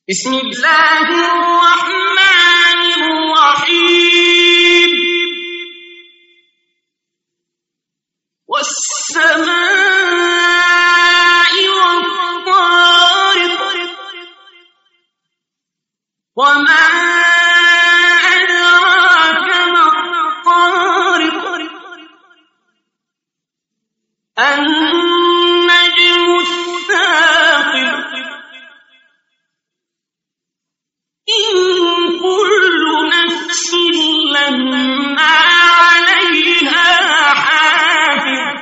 بسم الله الرحمن الرحيم والسماء والطارق وما أدراك ما الطارق النجم الثاقب إن كل نفس لما عليها حافظ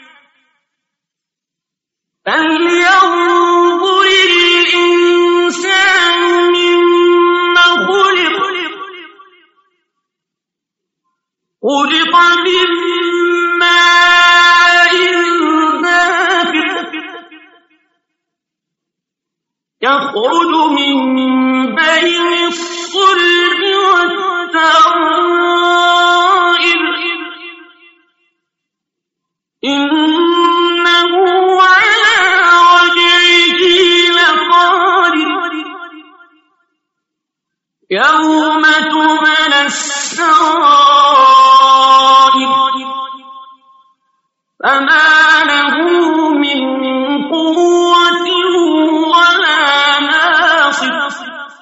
فلينظر الإنسان مما خلق من ماء دافق يخرج من بين الصلب والترائب إنه على رجعه لقادر يوم تبلى السرائر فما له من قوة ولا ناصر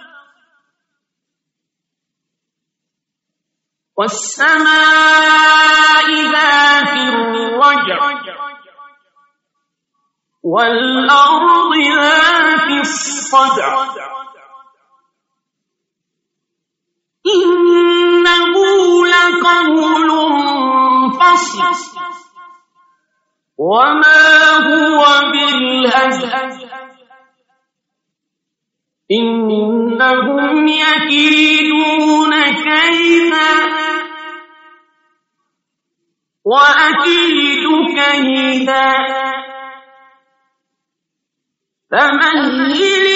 والسماء ذات الرجع والأرض ذات الصدع إنه لقول فصل وما هو بالهزل إنهم يكيدون كيدا وأكيد كيدا فمهل